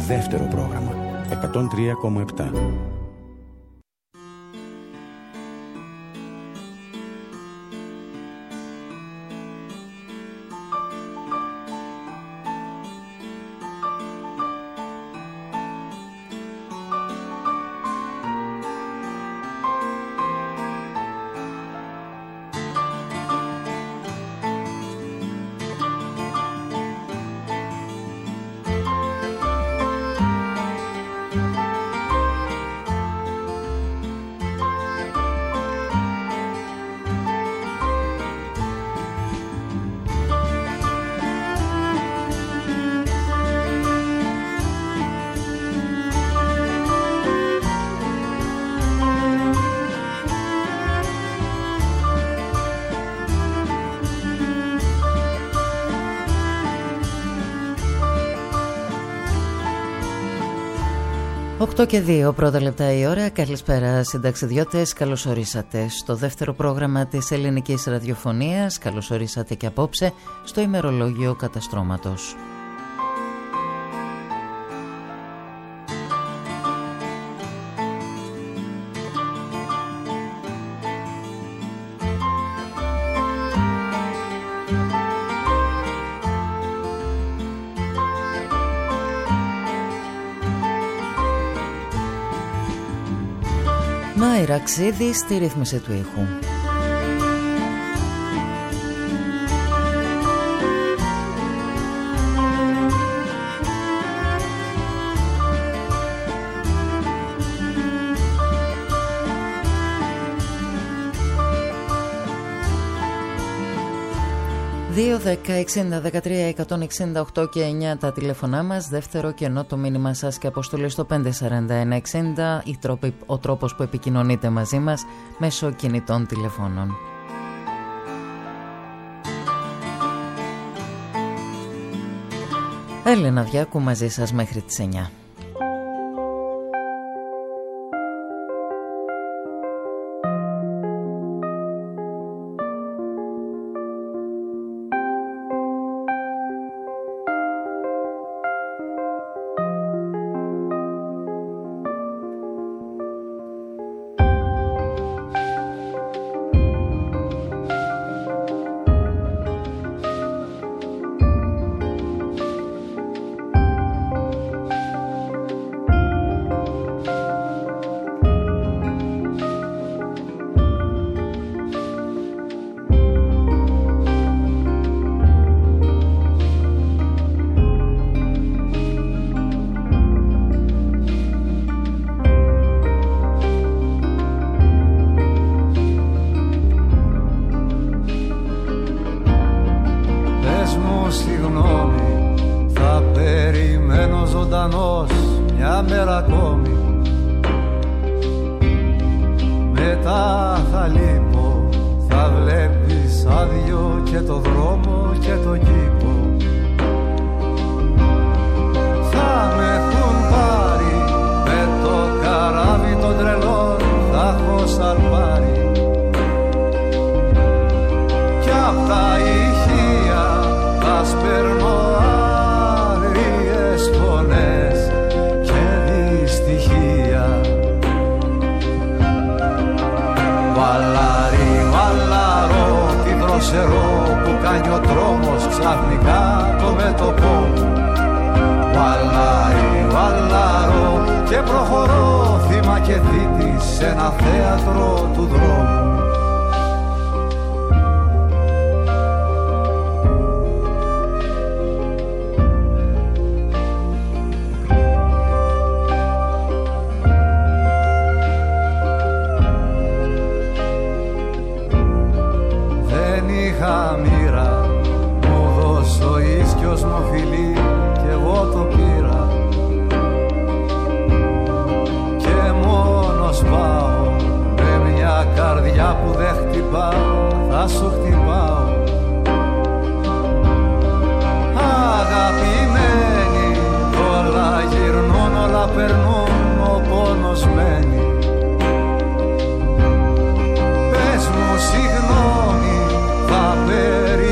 δεύτερο πρόγραμμα 103,7. Και 2 πρώτα λεπτά η ώρα. Καλησπέρα συνταξιδιώτες, καλώς ορίσατε στο δεύτερο πρόγραμμα της ελληνικής ραδιοφωνίας. Καλώς ορίσατε και απόψε στο ημερολόγιο καταστρώματος. Ραξίδη στη ρύθμιση του ήχου. ...2, 10, 60, 13, 168 και 9 τα τηλέφωνά μας. Δεύτερο και ενώ το μήνυμα σας και αποστολή στο 541-60... ο τρόπος που επικοινωνείτε μαζί μας μέσω κινητών τηλεφώνων. Έλενα Διάκου μαζί σας μέχρι τις 9.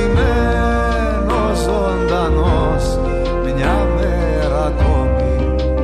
Μια μέρα ακόμη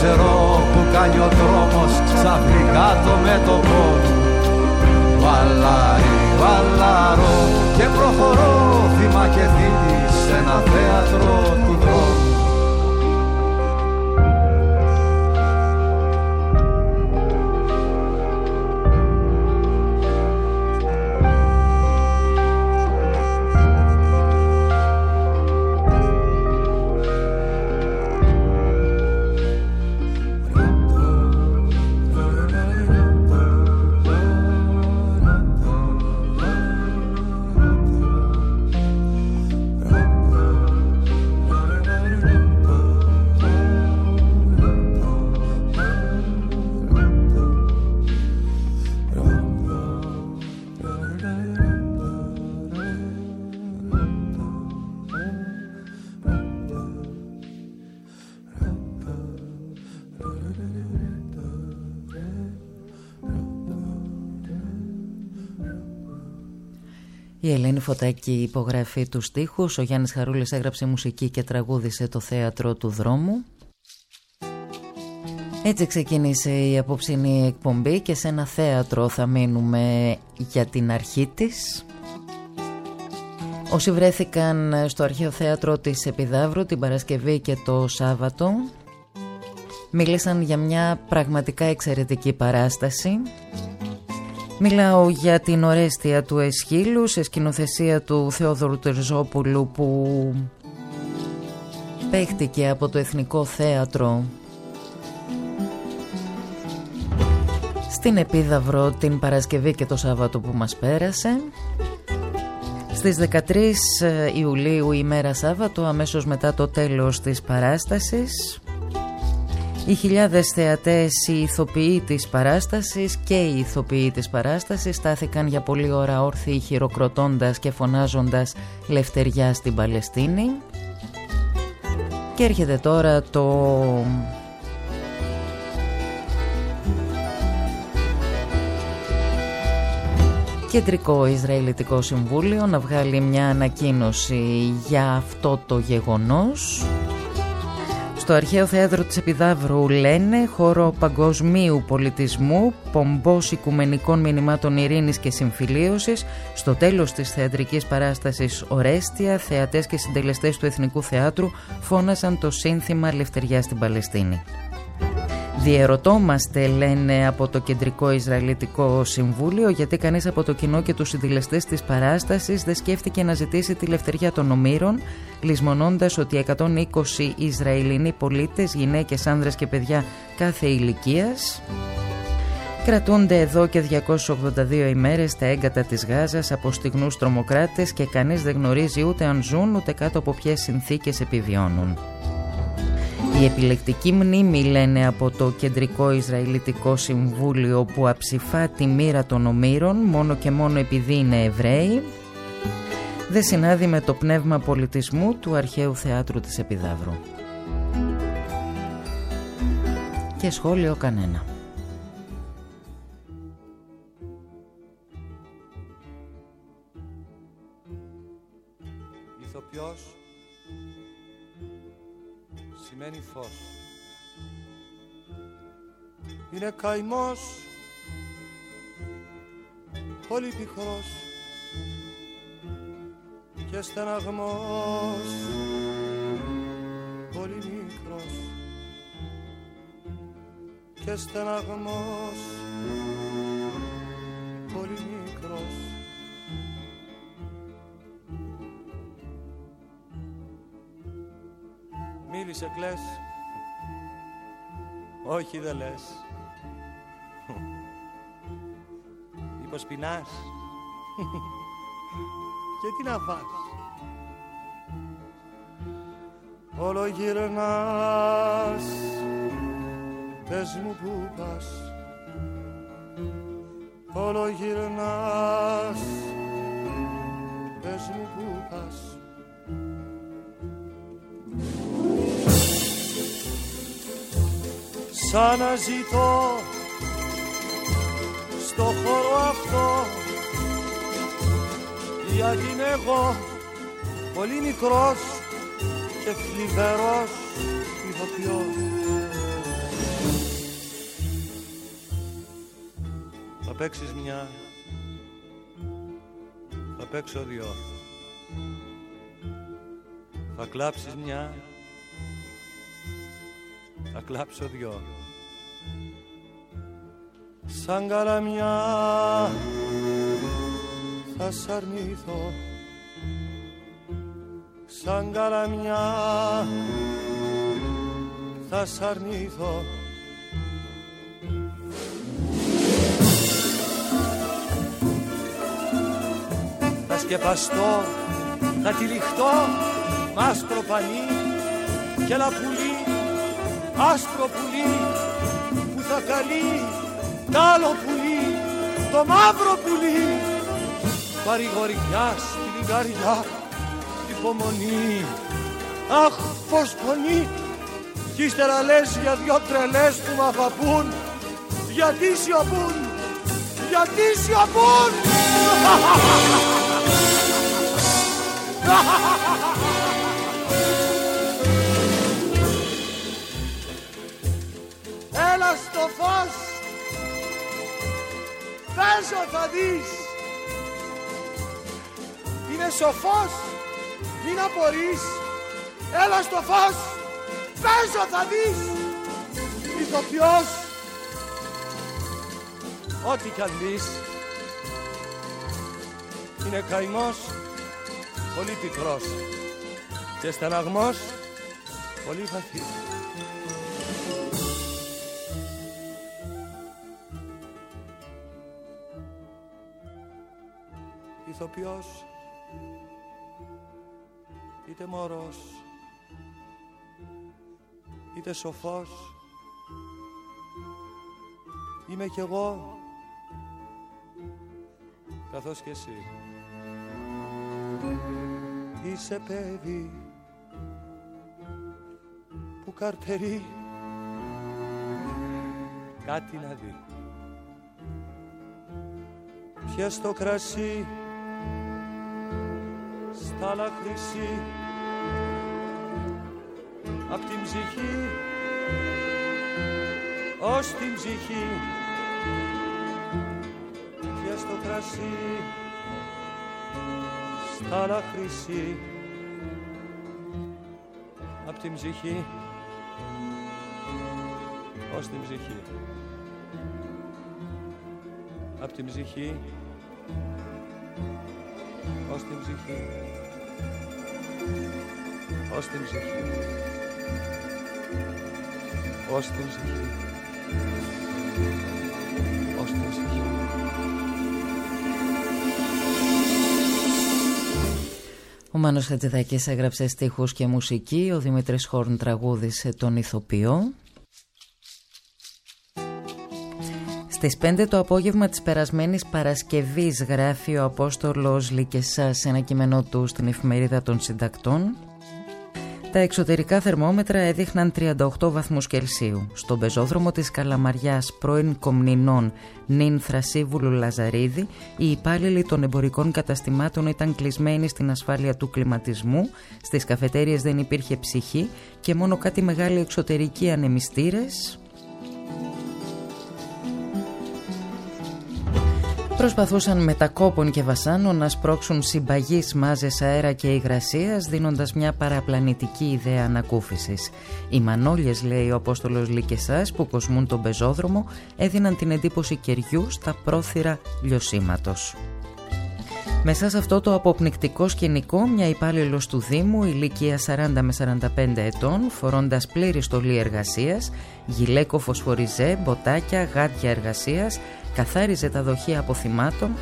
ξερό που κάνει ο δρόμος ξαφνικά το μέτωπο του. Βαλάρι, βαλάρω και προχωρώ θύμα και θήτη σε ένα θέατρο του δρόμου. Η Ελένη Φωτάκη υπογραφεί τους στίχους, ο Γιάννης Χαρούλης έγραψε μουσική και τραγούδισε το θέατρο του δρόμου. Έτσι ξεκίνησε η απόψινή εκπομπή και σε ένα θέατρο θα μείνουμε για την αρχή της. Όσοι βρέθηκαν στο αρχαίο θέατρο της Επιδαύρου την Παρασκευή και το Σάββατο μίλησαν για μια πραγματικά εξαιρετική παράσταση. Μιλάω για την Ορέστια του Εσχύλου σε σκηνοθεσία του Θεόδωρου Τερζόπουλου που παίχτηκε από το Εθνικό Θέατρο στην Επίδαυρο την Παρασκευή και το Σάββατο που μας πέρασε. Στις 13 Ιουλίου ημέρα Σάββατο, αμέσως μετά το τέλος της παράστασης, οι χιλιάδες θεατές, οι ηθοποιοί της παράστασης και οι ηθοποιοί της παράστασης στάθηκαν για πολλή ώρα όρθιοι χειροκροτώντας και φωνάζοντας «Λευτεριά στην Παλαιστίνη». Και έρχεται τώρα το Κεντρικό Ισραηλιτικό Συμβούλιο να βγάλει μια ανακοίνωση για αυτό το γεγονός. Στο αρχαίο θέατρο της Επιδαύρου λένε χώρο παγκοσμίου πολιτισμού, πομπός οικουμενικών μηνυμάτων ειρήνης και συμφιλίωσης. Στο τέλος της θεατρικής παράστασης Ορέστια, θεατές και συντελεστές του Εθνικού Θεάτρου φώνασαν το σύνθημα «Λευτεριά στην Παλαιστίνη». Διερωτόμαστε, λένε από το Κεντρικό Ισραηλιτικό Συμβούλιο, γιατί κανείς από το κοινό και τους συντελεστές της παράστασης δεν σκέφτηκε να ζητήσει τη λευτεριά των ομήρων, λησμονώντας ότι 120 Ισραηλινοί πολίτες, γυναίκες, άνδρες και παιδιά κάθε ηλικίας, κρατούνται εδώ και 282 ημέρες στα έγκατα της Γάζας από στιγνούς τρομοκράτες και κανείς δεν γνωρίζει ούτε αν ζουν ούτε κάτω από ποιες συνθήκες επιβιώνουν. Η επιλεκτική μνήμη, λένε από το Κεντρικό Ισραηλιτικό Συμβούλιο, που αψηφά τη μοίρα των ομήρων μόνο και μόνο επειδή είναι Εβραίοι, δεν συνάδει με το πνεύμα πολιτισμού του αρχαίου θεάτρου της Επιδαύρου. Και σχόλιο κανένα. Ηθοποιός σημαίνει φως. Είναι καημός πολύ πικρός και στεναγμός πολύ μικρός και στεναγμός πολύ μικρός. Μίλησε, κλαις? Όχι, δεν λες. Μήπως πεινάς? Και τι να φας? Όλο γυρνάς, πες μου που πας. Όλο γυρνάς, πες μου που πας. Σαν να ζητώ στο χώρο αυτό, γιατί είμαι εγώ πολύ μικρός και θλιβερός ηθοποιός. παίξεις μια, θα παίξω δυο. Θα κλάψεις μια, θα κλάψω δυο. Σαν καλαμιά θα σ' αρνηθώ, σαν καλαμιά θα σ' αρνηθώ. Θα σκεπαστώ, θα τυλιχτώ μ' άσπρο πανί και ένα πουλί, άσπρο πουλί που θα καλεί τ' άλλο πουλί, το μαύρο πουλί. Παρηγοριά στη λιγαριά, υπομονή, αχ πως πονεί. Κι ύστερα λες για δυο τρελές που μ' αγαπούν. Γιατί σιωπούν, γιατί σιωπούν. Έλα στο φως, παίζω θα δεις. Είναι σοφός, μην απορείς. Έλα στο φως, παίζω θα δεις. Ηθοποιός, ό,τι κι αν δεις, είναι καημός πολύ πικρός και στεναγμός πολύ βαθύς. Ηθοποιός, είτε μωρός, είτε σοφός, είμαι κι εγώ, καθώς και εσύ. Είσαι παιδί που καρτερεί κάτι να δει. Πιες το κρασί στα λαχρυσί απ' την ψυχή ως την ψυχή. Πιες το κρασί στα λαχρυσί απ' την ψυχή ως την ψυχή. Απ' την ψυχή ως την ψυχή, ως την ψυχή, ως την ψυχή, ως την ψυχή. Ο Μάνος Χατζηδάκης έγραψε στίχους και μουσική, ο Δημήτρης Χόρν τραγούδισε τον ηθοποιό. Στις 5 το απόγευμα της περασμένης Παρασκευής, γράφει ο Απόστολος Λικεσάς σε ένα κείμενό του στην Εφημερίδα των Συντακτών, τα εξωτερικά θερμόμετρα έδειχναν 38 βαθμούς Κελσίου. Στον πεζόδρομο της Καλαμαριάς, πρώην Κομνηνών, νυν Θρασίβουλου Λαζαρίδη, οι υπάλληλοι των εμπορικών καταστημάτων ήταν κλεισμένοι στην ασφάλεια του κλιματισμού, στις καφετέριες δεν υπήρχε ψυχή και μόνο κάτι μεγάλοι εξωτερικοί ανεμιστήρες προσπαθούσαν με τα κόπων και βασάνων να σπρώξουν συμπαγείς μάζες αέρα και υγρασίας, δίνοντας μια παραπλανητική ιδέα ανακούφισης. Οι μανόλιες, λέει ο Απόστολος Λικεσάς, που κοσμούν τον πεζόδρομο, έδιναν την εντύπωση κεριού στα πρόθυρα λιωσίματος. Μέσα σε αυτό το αποπνικτικό σκηνικό, μια υπάλληλος του Δήμου, ηλικία 40 με 45 ετών, φορώντας πλήρη στολή εργασίας, γυλαίκο φωσφοριζέ, μποτάκια, γάντια εργασίας, καθάριζε τα δοχεία αποθυμάτων,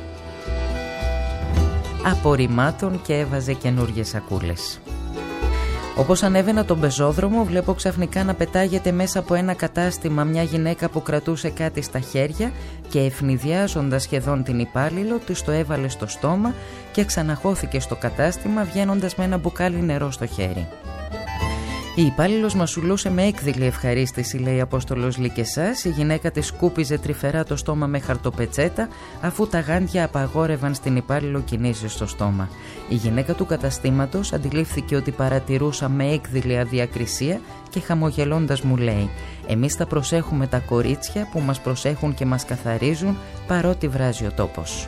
απορριμμάτων και έβαζε καινούργιες σακούλες. Όπως ανέβαινα τον πεζόδρομο, βλέπω ξαφνικά να πετάγεται μέσα από ένα κατάστημα μια γυναίκα που κρατούσε κάτι στα χέρια και ευνηδιάζοντας σχεδόν την υπάλληλο, της το έβαλε στο στόμα και ξαναχώθηκε στο κατάστημα, βγαίνοντας με ένα μπουκάλι νερό στο χέρι. Η υπάλληλος μασουλούσε με έκδηλη ευχαρίστηση, λέει Απόστολος Λικεσάς. Η γυναίκα της σκούπιζε τρυφερά το στόμα με χαρτοπετσέτα, αφού τα γάντια απαγόρευαν στην υπάλληλο κινήσεις στο στόμα. Η γυναίκα του καταστήματος αντιλήφθηκε ότι παρατηρούσα με έκδηλη αδιακρισία και χαμογελώντας μου λέει: «Εμείς θα προσέχουμε τα κορίτσια που μας προσέχουν και μας καθαρίζουν, παρότι βράζει ο τόπος».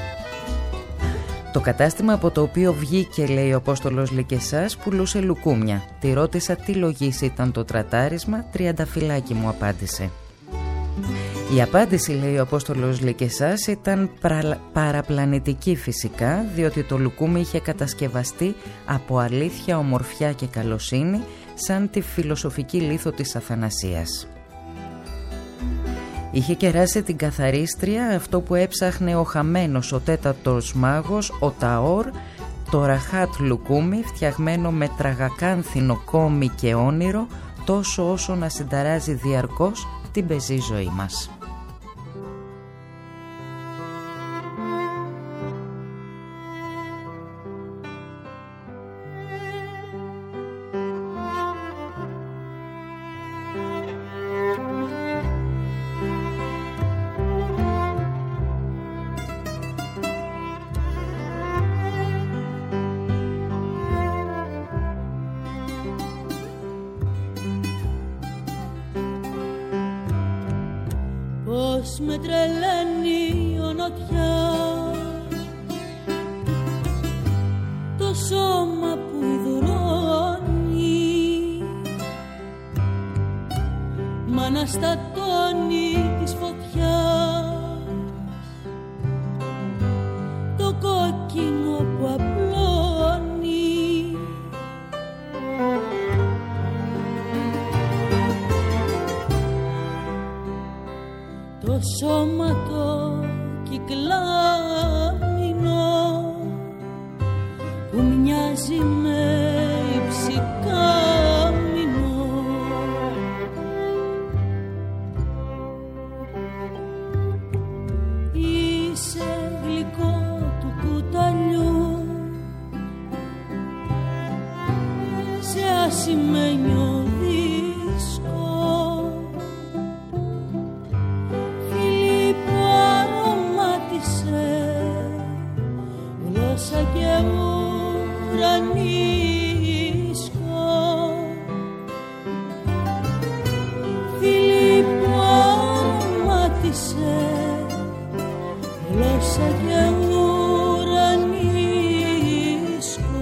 Το κατάστημα από το οποίο βγήκε, λέει ο Απόστολος Λικεσάς, πουλούσε λουκούμια. Τη ρώτησα τι λογής ήταν το τρατάρισμα, τριανταφυλάκι μου απάντησε. Η απάντηση, λέει ο Απόστολος Λικεσάς, ήταν παραπλανητική φυσικά, διότι το λουκούμι είχε κατασκευαστεί από αλήθεια, ομορφιά και καλοσύνη, σαν τη φιλοσοφική λίθο της Αθανασίας. Είχε κεράσει την καθαρίστρια αυτό που έψαχνε ο χαμένος, ο τέταρτος μάγος, ο Ταόρ, το ραχάτ λουκούμι φτιαγμένο με τραγακάνθινο κόμι και όνειρο, τόσο όσο να συνταράζει διαρκώς την πεζή ζωή μας. Πώς με τρελαίνει η ονοτιά, το σώμα που υδρώνει, μ' αναστατώνει της φωτιάς το κόκκινο που απλώνει. Το σώμα το κυκλάμινο που μοιάζει με υψηκάμινο, είσαι γλυκό του κουταλιού σε ασημένιο και ουρανίσκο, φίλοι που αρωμάτισε γλώσσα και ουρανίσκο.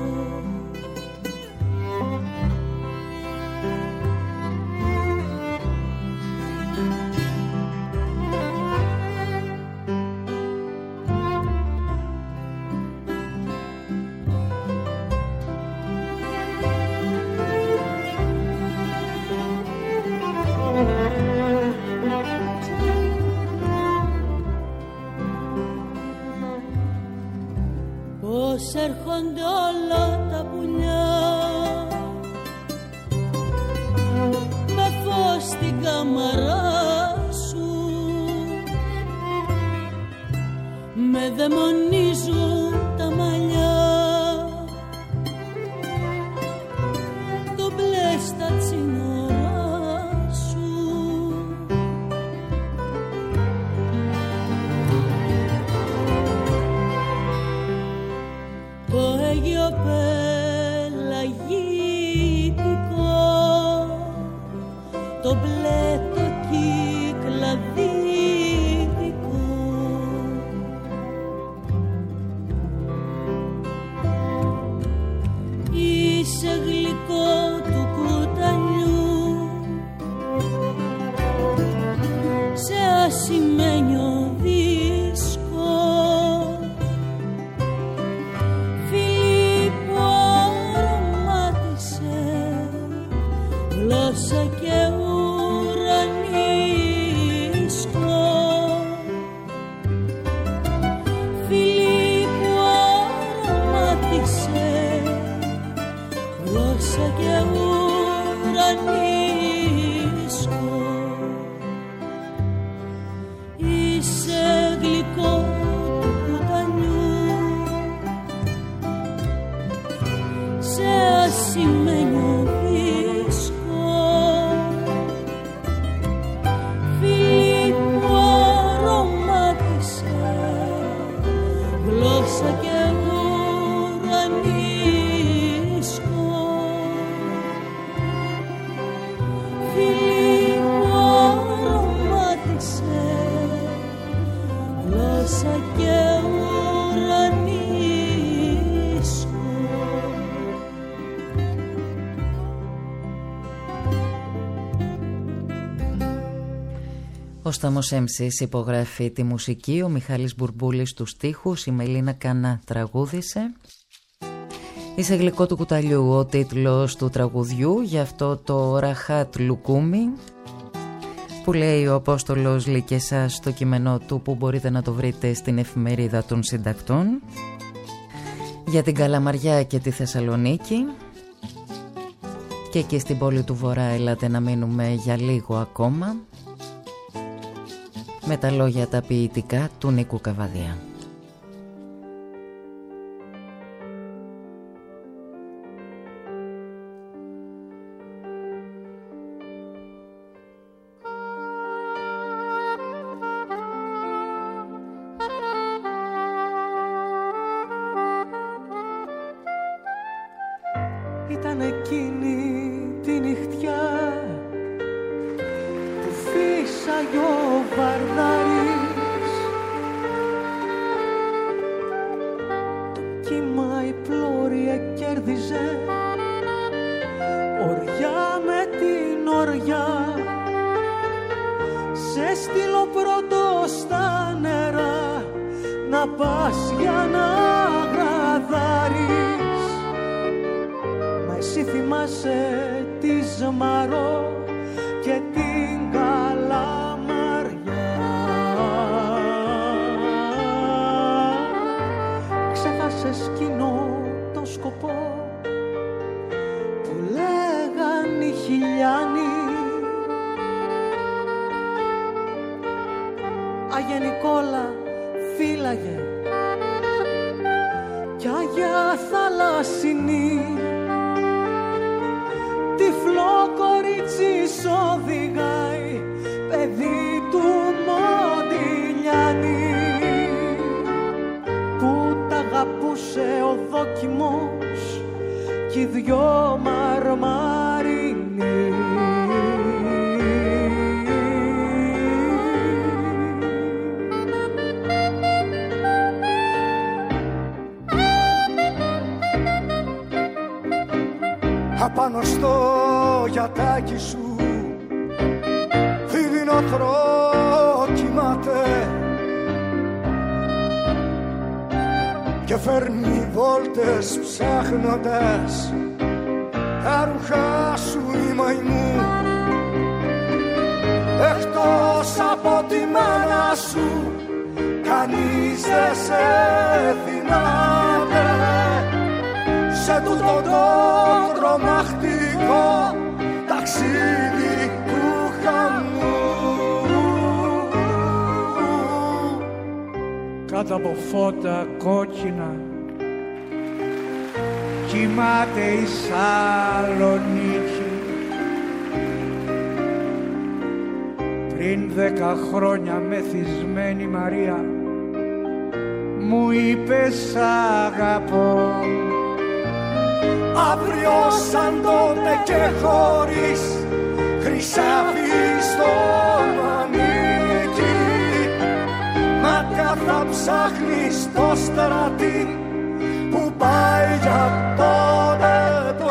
Πώς έρχονται όλα τα πουλιά με φως στην κάμαρά σου, με δαιμονίζουν τα μαλλιά, το μπλε στα τσινορά σου. Το Αίγιο πελαγίτικο, το μπλε το κυκλαδίτικο, είσαι γλυκό του κουταλιού σε ασημένιο δίσκο, γλώσσα και ουρανίσκο. Ο Στάμος Έμψης υπογράφει τη μουσική, ο Μιχάλης Μπουρμπούλης τους στίχους, η Μελίνα Κανά τραγούδισε. Είσαι γλυκό του κουταλιού ο τίτλος του τραγουδιού, γι' αυτό το Ραχάτ Λουκούμι που λέει ο Απόστολος Λικεσάς στο κείμενό του, που μπορείτε να το βρείτε στην εφημερίδα των συντακτών, για την Καλαμαριά και τη Θεσσαλονίκη. Και εκεί στην πόλη του Βορρά ελάτε να μείνουμε για λίγο ακόμα, με τα λόγια τα ποιητικά του Νίκου Καβαδία. Ήταν εκείνη τη νυχτιά που φύσαγε ο Βαρδάρης, το κύμα η πλώρη κέρδιζε οριά με την οριά, σε στείλω πρώτο στα νερά να πας για να γραδάρεις. Εσύ θυμάσαι τη Ζμαρό και την Καλαμαριά. Ξέχασες κοινό το σκοπό που λέγαν οι χιλιάνοι. Άγια Νικόλα φύλαγε κι Άγια Θαλασσινή, τυφλό κορίτσι οδηγάει, παιδί του Μοντιλιάνη, που τ' αγαπούσε ο δόκιμος κι οι δυο μαρμαρινοί. Απάνω στο γιατάκι σου δειλινόχρο κοιμάται και φέρνει βόλτες ψάχνοντας τα ρούχα σου η μαϊμού. Εκτός από τη μάνα σου κανείς δεν σε θυμάται σε τούτο το τρομακτικό ταξίδι του χαμού. Κάτω από φώτα κόκκινα κοιμάται η Σαλονίκη. Πριν 10 χρόνια μεθυσμένη Μαρία μου είπε σ' αγαπώ. Αύριο σαν τότε και χωρίς χρυσάφι στο μανίκι, μάτια θα ψάχνεις το στρατή που πάει για τον ετώ.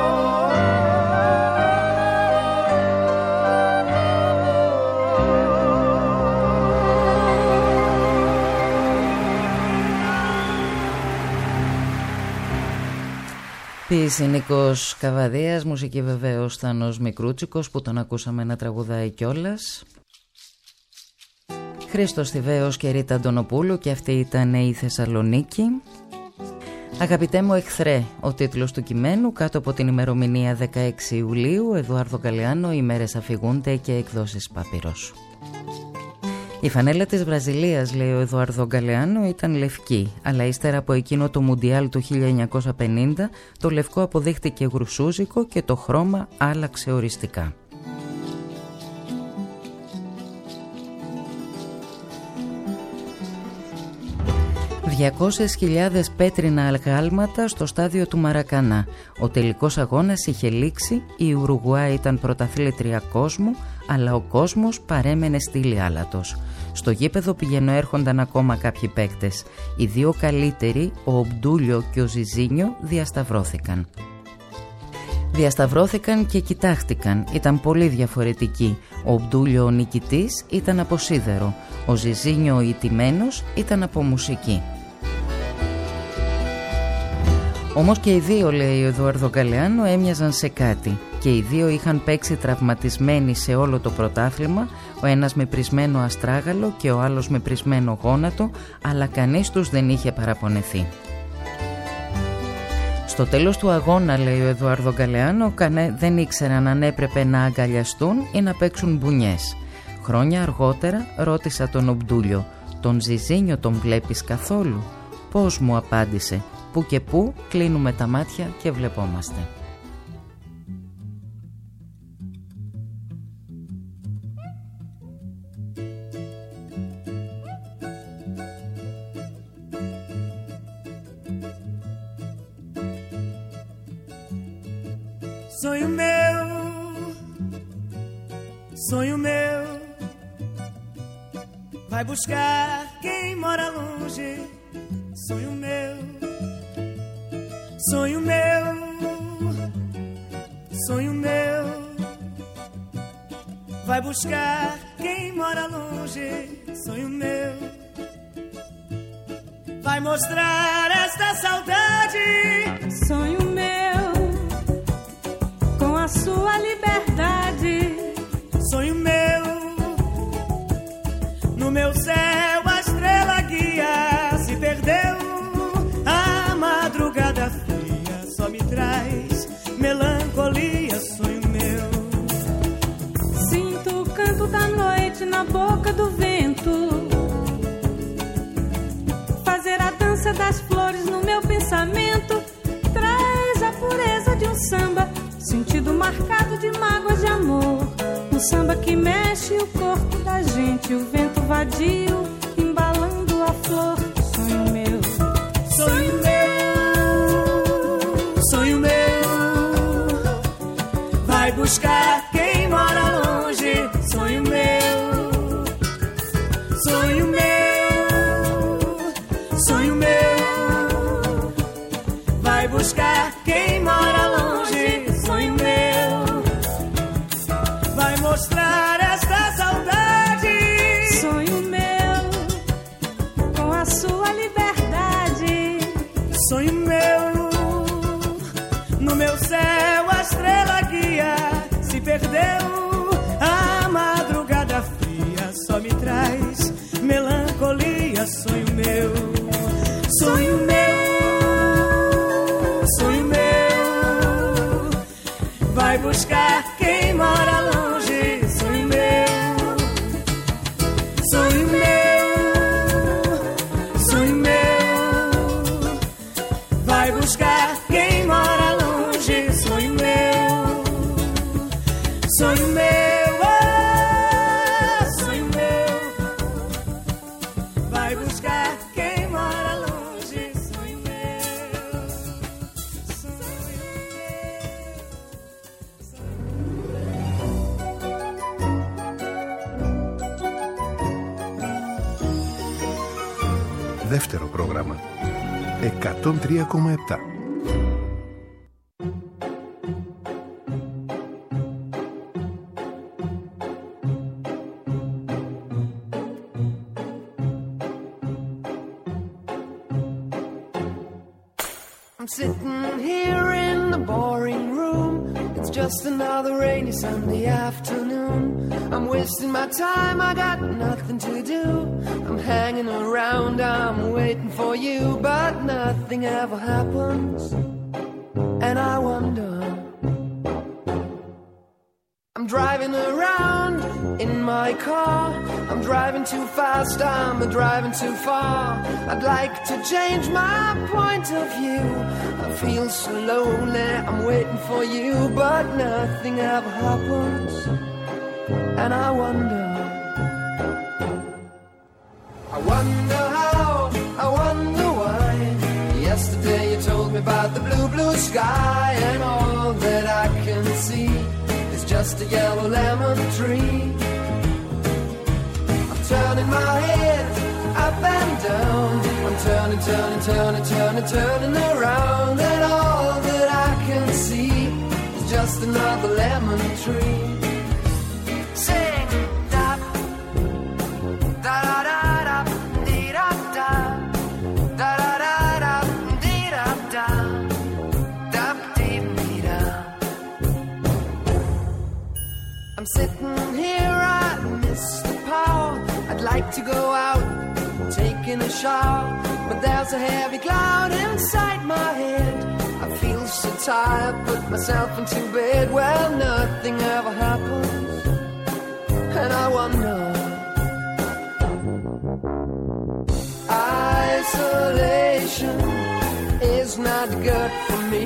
Ποιήση Νίκος Καβαδίας, μουσική βεβαίως Θάνος Μικρούτσικος που τον ακούσαμε να τραγουδάει κιόλας. Χρήστος Θηβαίος και Ρίτα Αντωνοπούλου, και αυτή ήταν η Θεσσαλονίκη. Αγαπητέ μου εχθρέ, ο τίτλος του κειμένου, κάτω από την ημερομηνία 16 Ιουλίου, Εδουάρδο Γκαλεάνο, οι μέρες αφηγούνται και εκδόσεις Πάπυρος. Η φανέλα της Βραζιλίας, λέει ο Εδουάρδο Γκαλεάνο, ήταν λευκή, αλλά ύστερα από εκείνο το Μουντιάλ του 1950 το λευκό αποδείχτηκε γρουσούζικο και το χρώμα άλλαξε οριστικά. 200.000 πέτρινα αλγάλματα στο στάδιο του Μαρακανά. Ο τελικός αγώνας είχε λήξει, η Ουρουγουάη ήταν πρωταθλήτρια κόσμου, αλλά ο κόσμος παρέμενε στήλη άλατος. Στο γήπεδο πηγαινοέρχονταν ακόμα κάποιοι παίκτες. Οι δύο καλύτεροι, ο Ομπντούλιο και ο Ζιζίνιο, διασταυρώθηκαν. Διασταυρώθηκαν και κοιτάχτηκαν, ήταν πολύ διαφορετικοί. Ο Μπτούλιο ο νικητής ήταν από σίδερο, ο Ζιζίνιο ο ηττημένος ήταν από μουσική. Όμως και οι δύο, λέει ο Εδουάρδο Γκαλεάνο, έμοιαζαν σε κάτι. Και οι δύο είχαν παίξει τραυματισμένοι σε όλο το πρωτάθλημα, ο ένας με πρισμένο αστράγαλο και ο άλλος με πρισμένο γόνατο, αλλά κανείς τους δεν είχε παραπονεθεί. Στο τέλος του αγώνα, λέει ο Εδουάρδο Γκαλεάνο, δεν ήξεραν αν έπρεπε να αγκαλιαστούν ή να παίξουν μπουνιές. Χρόνια αργότερα ρώτησα τον Ομπτούλιο, τον Ζιζίνιο τον βλέπεις καθόλου? Πώς, μου απάντησε, που και που κλείνουμε τα μάτια και βλεπόμαστε. Sonho meu, vai buscar quem mora longe. Sonho meu, sonho meu, sonho meu, vai buscar quem mora longe. Sonho meu, vai mostrar esta saudade. Sonho meu, com a sua liberdade. Sonho meu, no meu céu a estrela guia se perdeu. A madrugada fria só me traz melancolia. Sonho meu, sinto o canto da noite na boca do vento, fazer a dança das flores no meu pensamento. Traz a pureza de um samba, sentido marcado de mágoas de amor. Um samba que mexe o corpo da gente, o vento vadio embalando a flor. Sonho meu, sonho meu, sonho meu, vai buscar quem mora longe. Sonho meu, sonho meu, sonho meu, vai buscar quem mora longe. Sonho meu, vai mostrar esta saudade. sonho meu, com a sua liberdade. Sonho meu, no meu céu a estrela guia se perdeu. A madrugada fria só me traz melancolia. Sonho meu, sonho meu, sonho meu, vai buscar quem mora longe. Sonho meu, sonho meu, sonho meu, vai buscar quem mora longe. Sonho meu, sonho meu, sonho meu, vai buscar quem mora longe. Sonho meu, sonho meu. Δεύτερο πρόγραμμα 103,7. I'm sitting here in the boring room. It's just another rainy Sunday afternoon. I'm wasting my time, I got nothing to do. I'm hanging around, I'm waiting for you, but nothing ever happens. And I wonder, I'm driving around in my car. I'm driving too fast, I'm driving too far. I'd like to change my point of view. I feel so lonely, I'm waiting for you, but nothing ever happens. And I wonder how, I wonder why. Yesterday you told me about the blue, blue sky, and all that I can see is just a yellow lemon tree. I'm turning my head up and down. I'm turning, turning, turning, turning, turning around, and all that I can see is just another lemon tree. Sing da da da da da dee da da da da da da dee da da da dee dee da. I'm sitting here, I miss the power. I'd like to go out, taking a shower, but there's a heavy cloud inside my head. I feel so tired, put myself into bed. Well, nothing ever happens, and I wonder. Isolation is not good for me.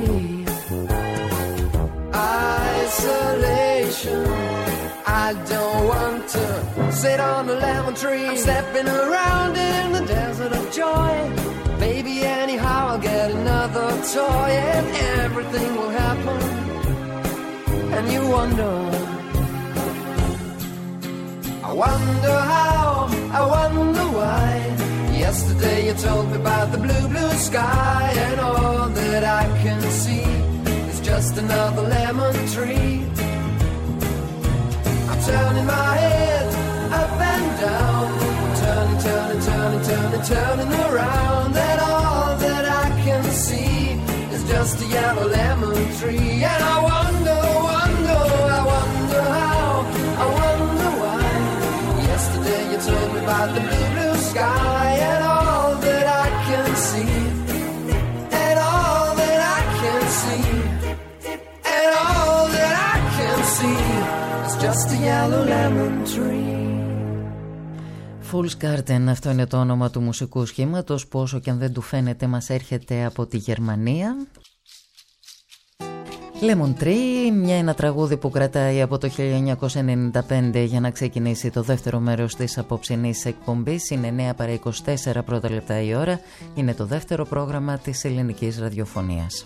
Isolation, I don't want to sit on a lemon tree. I'm stepping around in the desert of joy. Maybe anyhow I'll get another toy and everything will happen. And you wonder, I wonder how, I wonder why. Yesterday you told me about the blue, blue sky, and all that I can see is just another lemon tree. I'm turning my head up and down, turning, turning, turning, turning, turning around, and all that I can see is just a yellow lemon tree. And I wonder, wonder, I wonder how, I wonder why. Yesterday you told me about the blue, blue sky, and all that I can see, and all that I can see, and all that I can see is just a yellow lemon tree. Fool's Garden, αυτό είναι το όνομα του μουσικού σχήματος που όσο και αν δεν του φαίνεται μας έρχεται από τη Γερμανία. Lemon Tree, ένα τραγούδι που κρατάει από το 1995 για να ξεκινήσει το δεύτερο μέρος της απόψινής εκπομπής. Είναι 9 παρά 24 πρώτα λεπτά η ώρα. Είναι το δεύτερο πρόγραμμα της ελληνικής ραδιοφωνίας.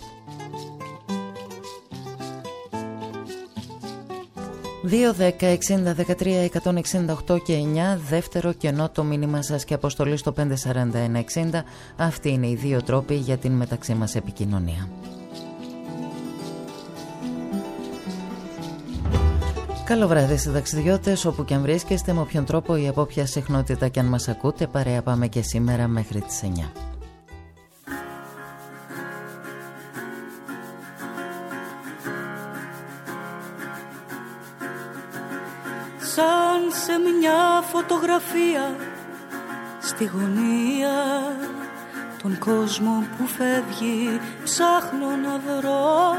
2-10-60-13-168 και 9, δεύτερο κενό το μήνυμα σας και αποστολή στο 541-60. Αυτοί είναι οι δύο τρόποι για την μεταξύ μας επικοινωνία. Καλό βράδυ στις ταξιδιώτες, όπου και αν βρίσκεστε, με όποιον τρόπο ή από όποια συχνότητα και αν μας ακούτε. Παρέα πάμε και σήμερα μέχρι τις 9. Σαν σε μια φωτογραφία στη γωνία, τον κόσμο που φεύγει ψάχνω να βρω,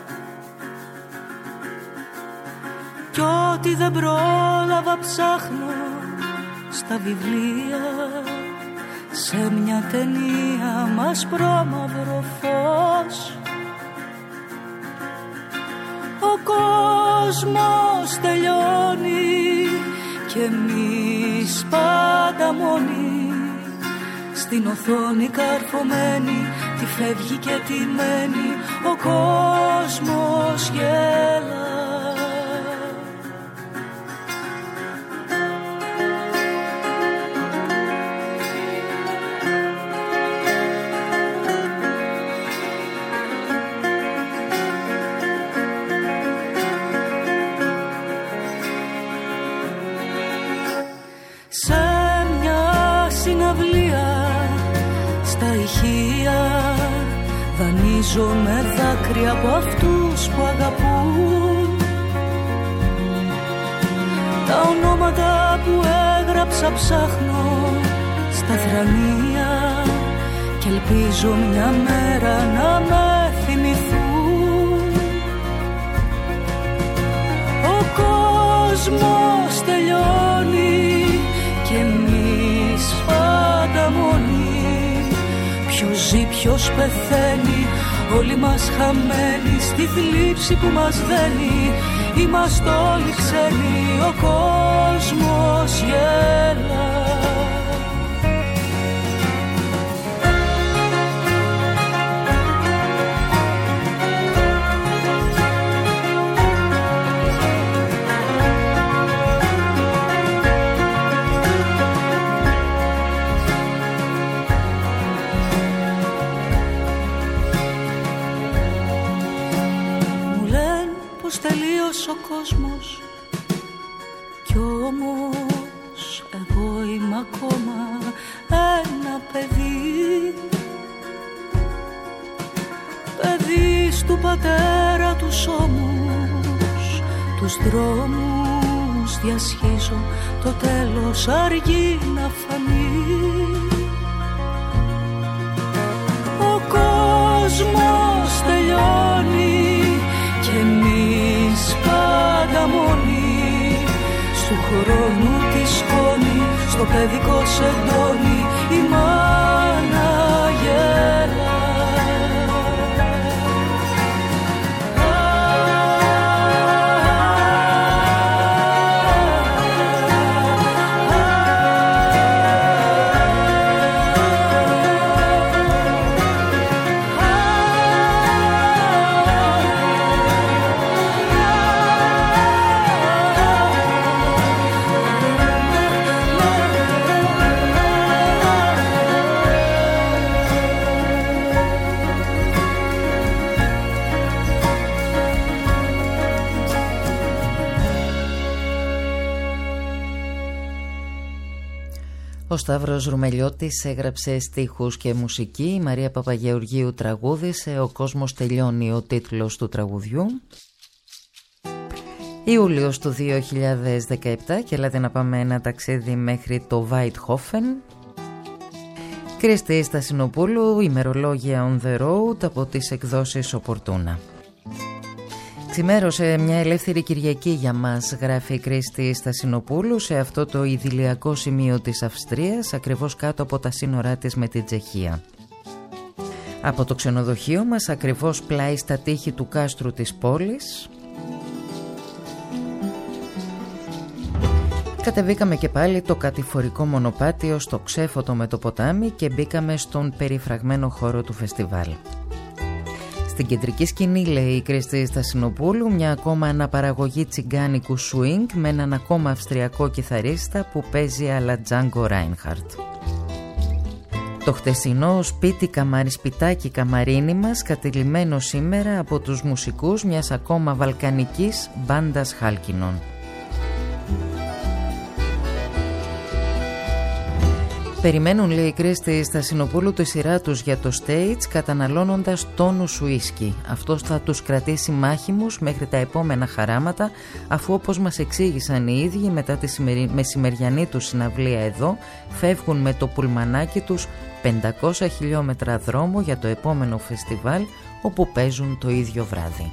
κι ό,τι δεν πρόλαβα ψάχνω στα βιβλία, σε μια ταινία μ' ασπρόμαυρο φως. Ο κόσμος τελειώνει και εμείς πάντα μόνοι, στην οθόνη καρφωμένοι, τι φεύγει και τι μένει, ο κόσμος γέλα. Δανείζω με δάκρυα από αυτούς που αγαπούν, τα ονόματα που έγραψα ψάχνω στα θρανία και ελπίζω μια μέρα να με θυμηθούν. Ο κόσμος τελειώνει και εμείς πάντα μόνοι, ποιος ζει, ποιος πεθαίνει, όλοι μας χαμένοι στη θλίψη που μας δένει. Είμαστε όλοι ξένοι, ο κόσμος γέλα. όμως εγώ είμαι ακόμα ένα παιδί, παιδί του πατέρα τους ώμους, τους δρόμους διασχίζω, το τέλος αργεί να φανεί. Ο κόσμος τελειώνει κι εμείς πάντα μόνοι, στου χρόνου τη σκόνη, στο παιδικό σεντόνι η μάνα γέλα. Ο Σταύρος Ρουμελιώτης έγραψε στίχους και μουσική, η Μαρία Παπαγεωργίου τραγούδισε, ο κόσμος τελειώνει ο τίτλος του τραγουδιού. Ιούλιος του 2017 και έλατε να πάμε ένα ταξίδι μέχρι το Βάιτχόφεν. Κρίστη Στασινοπούλου, ημερολόγια on the road από τις εκδόσεις Οπορτούνα. Ξημέρωσε μια ελεύθερη Κυριακή για μας, γράφει η Κρίστη Στασινοπούλου, σε αυτό το ιδηλιακό σημείο της Αυστρίας, ακριβώς κάτω από τα σύνορά της με την Τσεχία. Από το ξενοδοχείο μας, ακριβώς πλάι στα τείχη του κάστρου της πόλης, κατεβήκαμε και πάλι το κατηφορικό μονοπάτιο στο ξέφωτο με το ποτάμι και μπήκαμε στον περιφραγμένο χώρο του φεστιβάλ. Στην κεντρική σκηνή, λέει η Κρίστη Στασινοπούλου, μια ακόμα αναπαραγωγή τσιγκάνικου swing με έναν ακόμα αυστριακό κιθαρίστα που παίζει αλλά Django Reinhardt. Το χτεσινό σπιτάκι καμαρίνι μας κατηλημμένο σήμερα από τους μουσικούς μιας ακόμα βαλκανικής μπάντας χάλκινων. Περιμένουν, λέει η Κρίστη Στασινοπούλου, τη σειρά τους για το stage καταναλώνοντας τόνους ουίσκι. Αυτό θα τους κρατήσει μάχημους μέχρι τα επόμενα χαράματα, αφού όπως μας εξήγησαν οι ίδιοι μετά τη μεσημεριανή τους συναυλία εδώ, φεύγουν με το πουλμανάκι τους 500 χιλιόμετρα δρόμο για το επόμενο φεστιβάλ, όπου παίζουν το ίδιο βράδυ.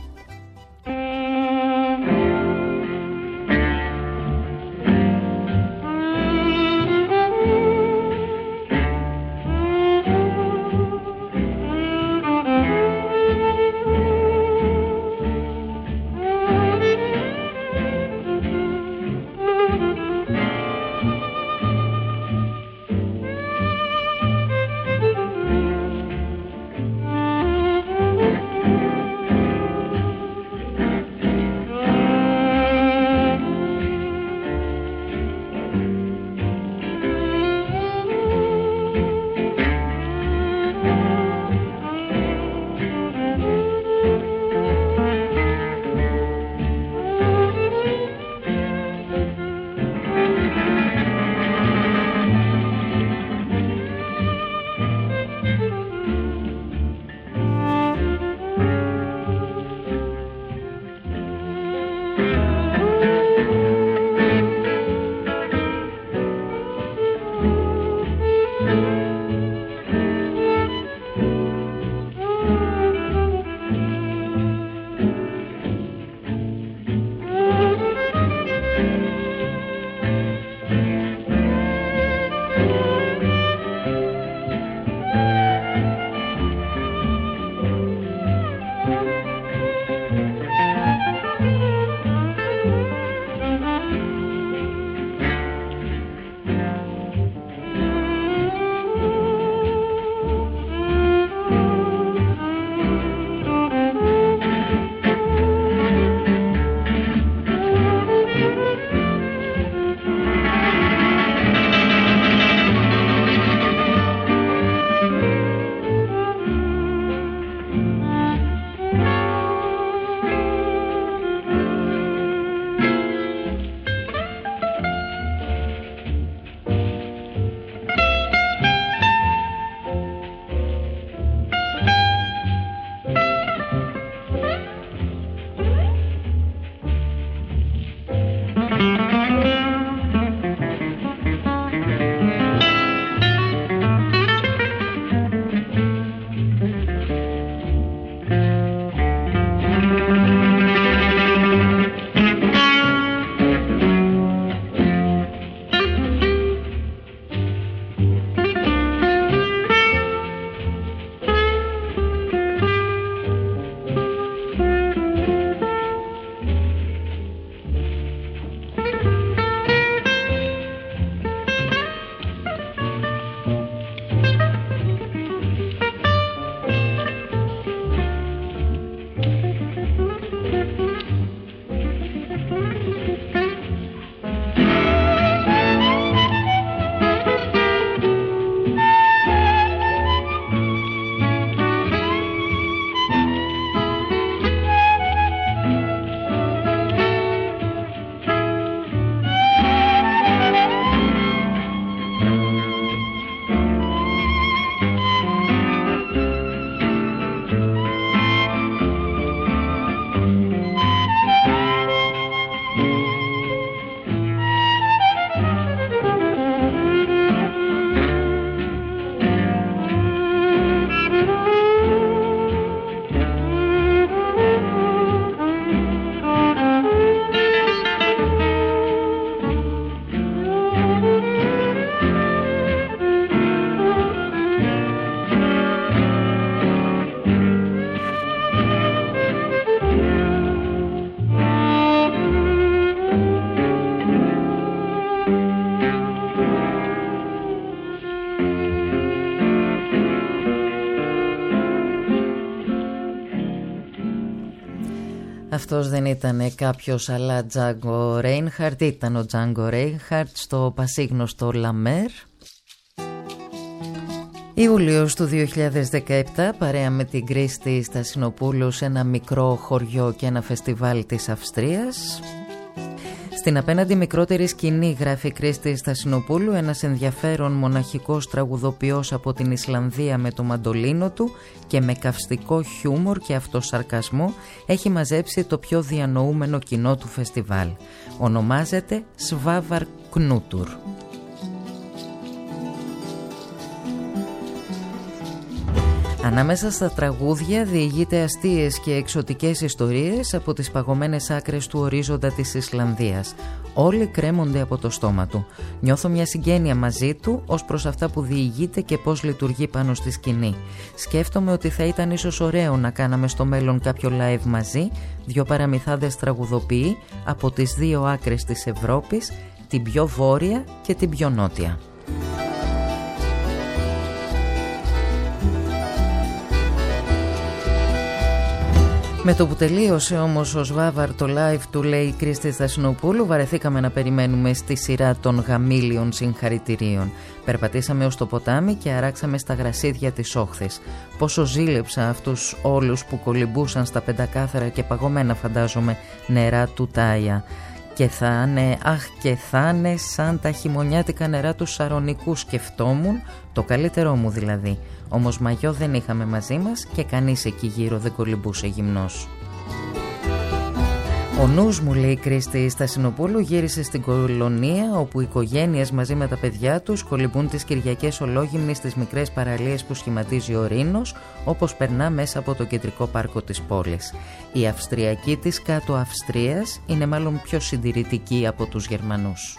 Αυτός δεν ήταν κάποιος αλλά Django Reinhardt, ήταν ο Django Reinhardt στο πασίγνωστο Λαμέρ. Ιούλιος του 2017, παρέα με την Κρίστη Στασινοπούλου σε ένα μικρό χωριό και ένα φεστιβάλ της Αυστρίας. Στην απέναντι μικρότερη σκηνή, γράφει Κρίστη Στασινοπούλου, ένας ενδιαφέρον μοναχικός τραγουδοποιός από την Ισλανδία με το μαντολίνο του και με καυστικό χιούμορ και αυτοσαρκασμό έχει μαζέψει το πιο διανοούμενο κοινό του φεστιβάλ. Ονομάζεται Svavar Knútur. Ανάμεσα στα τραγούδια διηγείται αστείες και εξωτικές ιστορίες από τις παγωμένες άκρες του ορίζοντα της Ισλανδίας. Όλοι κρέμονται από το στόμα του. Νιώθω μια συγγένεια μαζί του ως προς αυτά που διηγείται και πώς λειτουργεί πάνω στη σκηνή. Σκέφτομαι ότι θα ήταν ίσως ωραίο να κάναμε στο μέλλον κάποιο live μαζί, δύο παραμυθάδες τραγουδοποιοί από τις δύο άκρες της Ευρώπης, την πιο βόρεια και την πιο νότια. Με το που τελείωσε όμως ο Σβάβαρ το live του, λέει η Κρίστη Στασινοπούλου, βαρεθήκαμε να περιμένουμε στη σειρά των γαμήλιων συγχαρητηρίων. Περπατήσαμε ως το ποτάμι και αράξαμε στα γρασίδια της όχθης. Πόσο ζήλεψα αυτούς όλους που κολυμπούσαν στα πεντακάθαρα και παγωμένα, φαντάζομαι, νερά του Τάια. Και θα είναι σαν τα χειμωνιάτικα νερά του Σαρονικού, σκεφτόμουν, το καλύτερό μου δηλαδή. Όμως μαγιό δεν είχαμε μαζί μας και κανείς εκεί γύρω δεν κολυμπούσε γυμνός. Ο νους μου, λέει η Κρίστη Στασινοπούλου, γύρισε στην κολονία όπου οι οικογένειες μαζί με τα παιδιά τους κολυμπούν τις Κυριακές ολόγυμνοι στις μικρές παραλίες που σχηματίζει ο Ρήνος, όπως περνά μέσα από το κεντρικό πάρκο της πόλης. Η Αυστριακή της κάτω Αυστρίας είναι μάλλον πιο συντηρητική από τους Γερμανούς.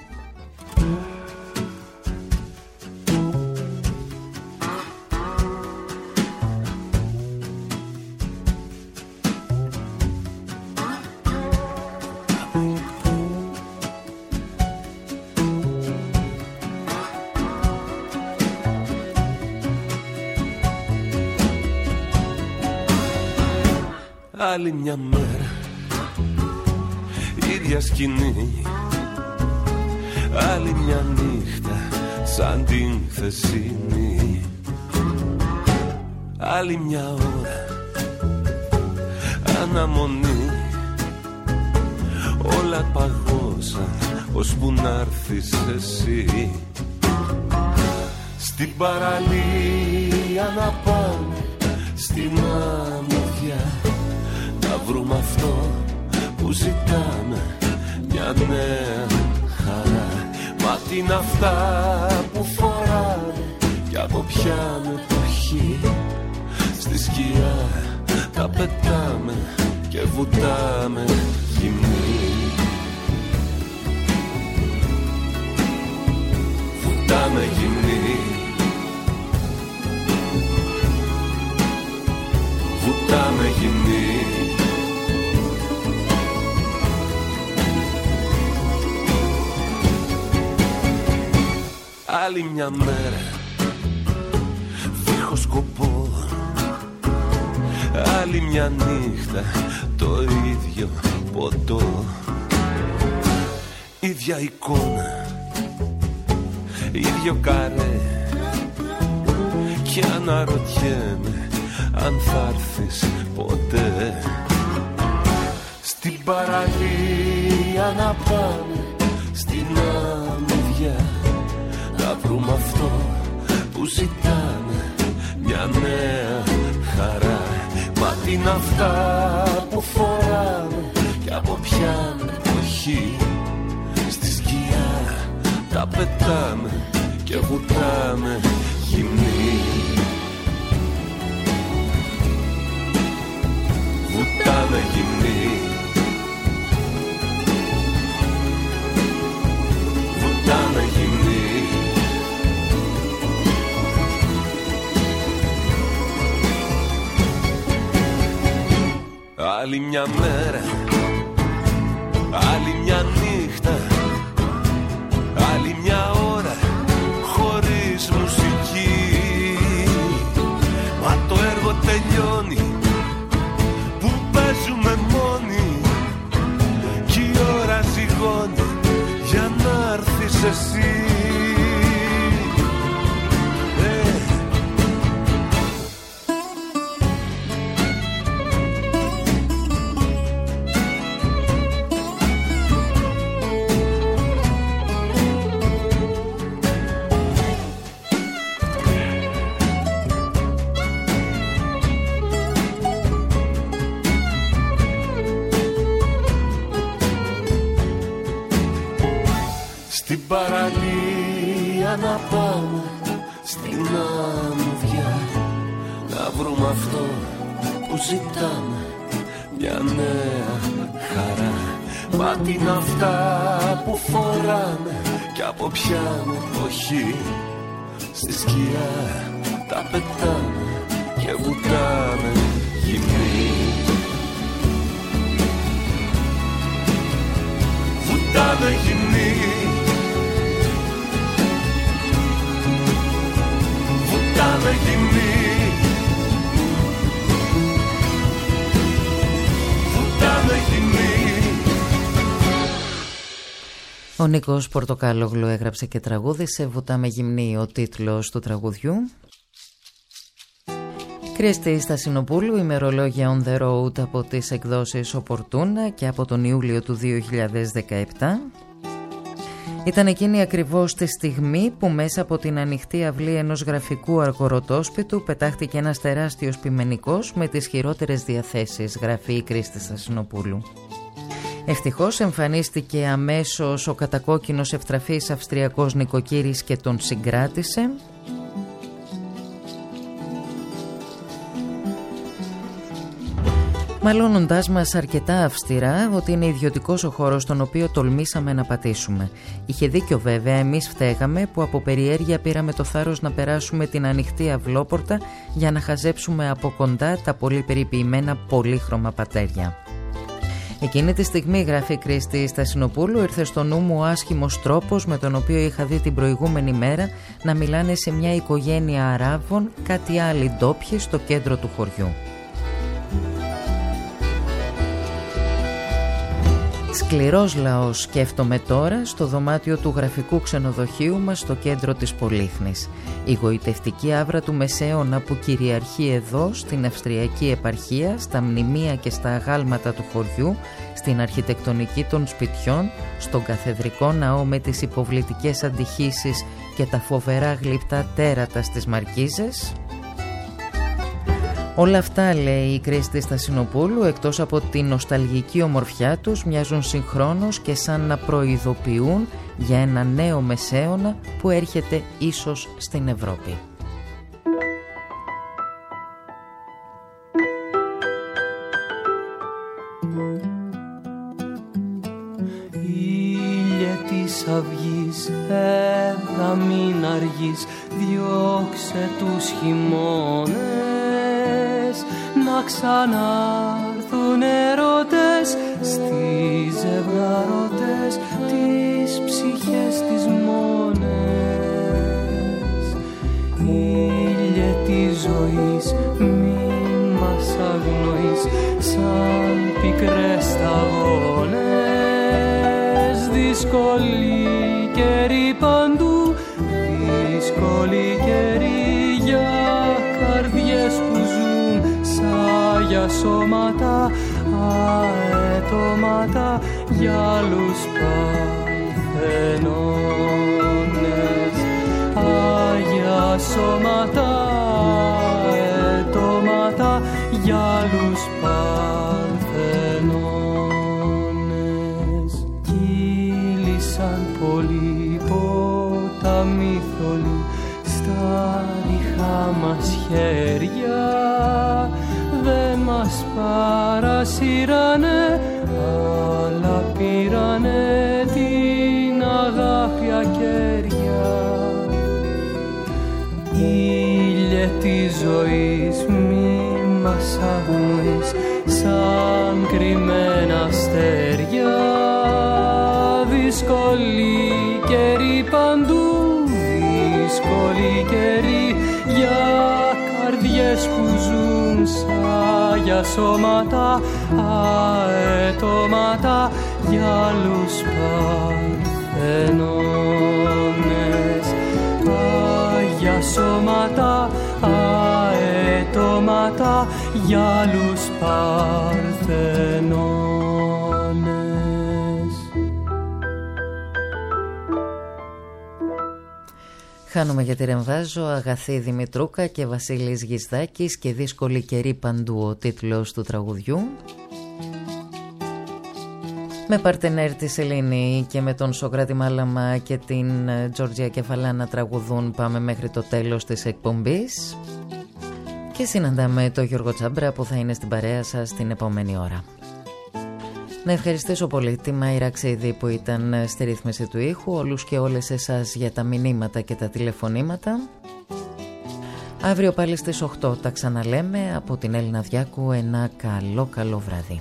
Άλλη μια μέρα, ίδια σκηνή. Άλλη μια νύχτα σαν την χθεσινή. Άλλη μια ώρα, αναμονή. Όλα παγώσαν ώσπου να'ρθεις εσύ. Στην παραλία να πάμε στην αμμουδιά, να βρούμε αυτό που ζητάμε, μια νέα χαρά. Μα τι είναι αυτά που φοράμε κι από ποια εποχή? Στη σκιά τα πετάμε και βουτάμε γυμνοί. Βουτάμε γυμνοί. Βουτάμε γυμνοί. Άλλη μια μέρα δίχως σκοπό. Άλλη μια νύχτα το ίδιο ποτό. Ίδια εικόνα, ίδιο καρέ. Και αναρωτιέμαι αν θα έρθεις ποτέ. Στην παραλία να πάμε στην αμμουδιά, να βρούμε αυτό που ζητάμε, μια νέα χαρά. Μα τι είναι αυτά που φοράμε και από ποια εποχή? Στη σκιά τα πετάμε και βουτάμε γυμνοί. Βουτάμε γυμνοί. Βουτάμε γυμνοί. Άλλη μια μέρα, άλλη μια νύχτα, άλλη μια ώρα χωρίς μουσική. Μα το έργο τελειώνει που παίζουμε μόνοι παραλία να πάμε στην αμμουδιά, να βρούμε αυτό που ζητάμε, μια νέα χαρά. Μα τι είναι αυτά που φοράμε κι από ποια εποχή, στη σκιά τα πετάμε και βουτάμε γυμνοί. Βουτάμε γυμνοί, βουτάμε γυμνοί, βουτάμε γυμνοί. Ο Νίκος Πορτοκάλογλου έγραψε και τραγούδισε «Βουτάμε γυμνοί» ο τίτλος του τραγουδιού. Κρίστη Στασινοπούλου, ημερολόγια on the road από τις εκδόσεις Οπορτούνα και από τον Ιούλιο του 2017. Ήταν εκείνη ακριβώς τη στιγμή που μέσα από την ανοιχτή αυλή ενός γραφικού αρκοροτόσπιτου πετάχτηκε ένας τεράστιος πειμενικός με τις χειρότερες διαθέσεις, γράφει η Κρίστη Στασινοπούλου. Ευτυχώς εμφανίστηκε αμέσως ο κατακόκκινος ευτραφής αυστριακός νοικοκύρης και τον συγκράτησε. Μαλώνοντάς μας αρκετά αυστηρά ότι είναι ιδιωτικός ο χώρος στον οποίο τολμήσαμε να πατήσουμε. Είχε δίκιο βέβαια, εμείς φταίγαμε που από περιέργεια πήραμε το θάρρος να περάσουμε την ανοιχτή αυλόπορτα για να χαζέψουμε από κοντά τα πολύ περιποιημένα πολύχρωμα πατέρια. Εκείνη τη στιγμή, γράφει η Κρίστη Στασινοπούλου, ήρθε στο νου μου ο άσχημος τρόπος με τον οποίο είχα δει την προηγούμενη μέρα να μιλάνε σε μια οικογένεια Αράβων κάτι άλλοι ντόπιοι στο κέντρο του χωριού. Σκληρός λαός, σκέφτομαι τώρα, στο δωμάτιο του γραφικού ξενοδοχείου μας στο κέντρο της Πολύχνης. Η γοητευτική άβρα του μεσαίωνα που κυριαρχεί εδώ, στην Αυστριακή επαρχία, στα μνημεία και στα αγάλματα του χωριού, στην αρχιτεκτονική των σπιτιών, στον καθεδρικό ναό με τις υποβλητικές αντιχύσεις και τα φοβερά γλυπτά τέρατα στις μαρκίζες. Όλα αυτά, λέει η Κρίστη Στασινοπούλου, εκτός από την νοσταλγική ομορφιά τους, μοιάζουν συγχρόνως και σαν να προειδοποιούν για ένα νέο μεσαίωνα που έρχεται ίσως στην Ευρώπη. Ήλιε της αυγής, έλα μην αργείς, διώξε τους χειμώνες, να ξανάρθουν ερωτές στις ζευγαρωτές, τις ψυχές τις μόνες. Ήλιε της ζωής, μη μας αγνοείς, σαν πικρές σταγόνες. Δύσκολη καιρή παντού, δύσκολη καιρή για καρδιές που ζουν για σώματα αετώματα, για άλλους παρθενώνες. Άγια σώματα αετώματα, για άλλους παρθενώνες. Κύλησαν πολλοί ποταμοί θολοί στα ρηχά μας χέρια, δεν μας παρασύρανε, αλλά πήρανε την αγάπη ακέρια. Ήλιε της ζωής, μη μας αγνοείς, σαν κρυμμένα αστέρια. Δύσκολη καιρή παντού, δύσκολη καιρή για καρδιές που ζουν σαν για σώματα αετώματα, για άλλους παρθενώνες. Άγια σώματα αετώματα, για άλλους παρθενώνες. Χάνουμε για τη Ρεμβάζο, Αγαθή Δημητρούκα και Βασίλης Γιστάκης και δύσκολη καιρή παντού, ο τίτλος του τραγουδιού. Με παρτενέρ τη Σελήνη και με τον Σοκράτη Μάλαμα και την Τζορτζία Κεφαλά να τραγουδούν. Πάμε μέχρι το τέλος της εκπομπής και συναντάμε τον Γιώργο Τσάμπρα που θα είναι στην παρέα σας την επόμενη ώρα. Να ευχαριστήσω πολύ τη Μάιρα Ξίδη που ήταν στη ρύθμιση του ήχου, όλους και όλες εσάς για τα μηνύματα και τα τηλεφωνήματα. Αύριο πάλι στις 8 τα ξαναλέμε. Από την Έλληνα Διάκου ένα καλό βράδυ.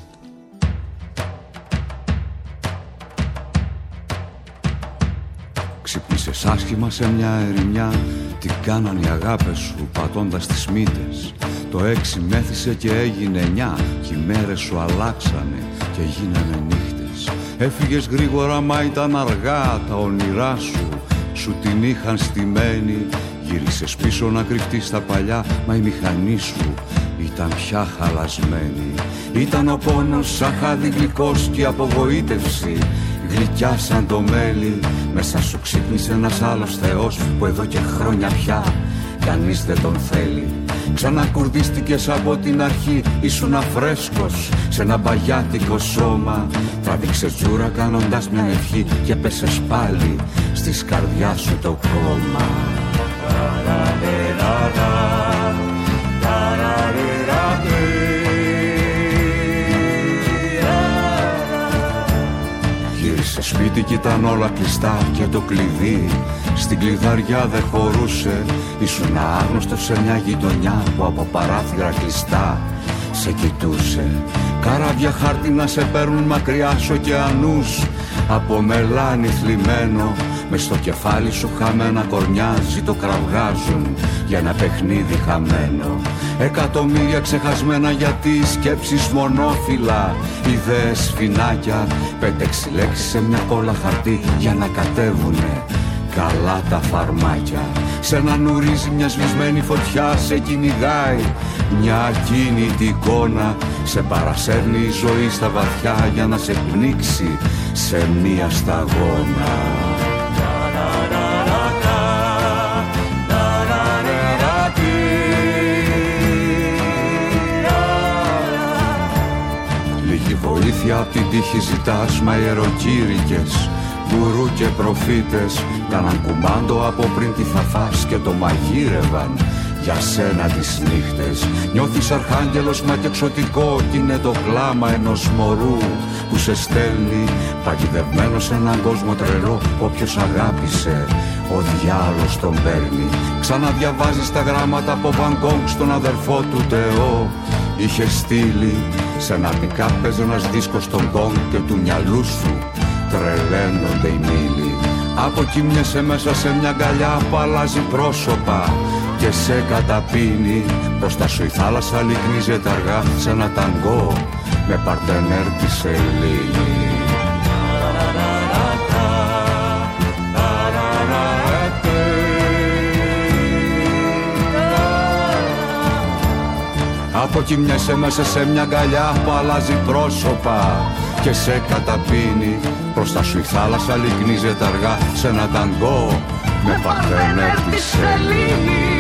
Ξύπνησες άσχημα σε μια ερημιά, τι κάναν οι αγάπες σου πατώντας τις μύτες. Το 6 μέθησε και έγινε 9, κι οι μέρες σου αλλάξανε και γίνανε νύχτες. Έφυγες γρήγορα μα ήταν αργά, τα όνειρά σου την είχαν στημένη. Γύρισες πίσω να κρυφτείς στα παλιά, μα η μηχανή σου ήταν πια χαλασμένη. Ήταν ο πόνος σαν χάδι γλυκός και η απογοήτευση γλυκιά σαν το μέλι. Μέσα σου ξύπνησε ένας άλλος θεός που εδώ και χρόνια πια κανείς δεν τον θέλει. Ξανακουρδίστηκες από την αρχή, ήσουν αφρέσκος σε ένα μπαγιάτικο σώμα. Τράβηξες τζούρα κάνοντας μια ευχή και πέσες πάλι στις καρδιάς σου το κόμμα. Γύρισε σπίτι κι ήταν όλα κλειστά και το κλειδί στην κλειδαριά δεν χωρούσε. Ήσουν άγνωστος σε μια γειτονιά που από παράθυρα κλειστά σε κοιτούσε. Καράβια χάρτινα σε παίρνουν μακριά σ' ωκεανούς από μελάνι θλιμμένο. Μες στο κεφάλι σου χαμένα κορμιά το κραυγάζουν για ένα παιχνίδι χαμένο. Εκατομμύρια ξεχασμένα γιατί οι σκέψεις μονόφυλλα, ιδέες φινάκια. 5-6 λέξεις σε μια κόλλα χαρτί για να κατέβουνε καλά τα φαρμάκια. Σ' ένα νουρίζει μια σβησμένη φωτιά, σε κυνηγάει μια ακίνητη εικόνα. Σε παρασέρνει η ζωή στα βαθιά για να σε πνίξει σε μια σταγόνα. Λίγη βοήθεια απ' την τύχη ζητάς, μα ιεροκήρυκες, γκουρού και προφήτες κάναν κουμάντο από πριν τι θα φας και το μαγείρευαν για σένα τις νύχτες. Νιώθεις αρχάγγελος μα και εξωτικό κι είναι το κλάμα ενός μωρού που σε στέλνει παγιδευμένο σε έναν κόσμο τρελό. Όποιος αγάπησε ο διάολος τον παίρνει. Ξαναδιαβάζεις τα γράμματα από Βαν Γκόγκ στον αδερφό του Θεό. Είχε στείλει σε ένα πικάπ παίζει ένας δίσκος στον Γκόγκ και του μυαλού σου τρελαίνονται οι μήλοι. Αποκοιμιέσαι μέσα σε μια αγκαλιά που αλλάζει πρόσωπα και σε καταπίνει. Μπροστά σου η θάλασσα λυκνίζεται αργά σε ένα ταγκό με παρτενέρ τη Σελήνη. Αποκοιμιέσαι μέσα σε μια αγκαλιά που αλλάζει πρόσωπα και σε καταπίνει. Μπροστά σου η θάλασσα λυκνίζεται αργά σε ένα ταγκό με παρτενέρ τη Σελήνη.